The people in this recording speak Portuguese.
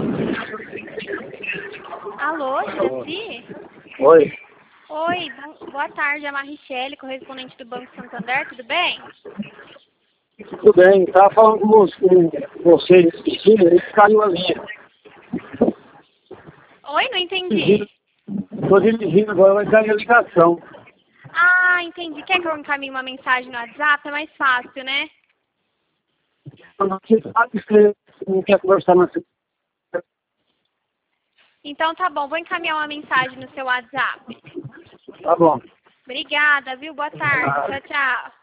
Alô, Juraci? Oi, Oi, boa tarde, é a Marichele, correspondente do Banco Santander, tudo bem? tudo bem? Estava falando com você nesse dia, ele caiu a linha. Oi, não entendi. Estou dirigindo agora, vai cair a ligação. Ah, entendi. Quer que eu encaminhe uma mensagem no WhatsApp? É mais fácil, né? Você sabe que você não quer conversar na Então tá bom, vou encaminhar uma mensagem no seu WhatsApp. Tá bom. Obrigada, viu? Boa tarde. Tchau, tchau.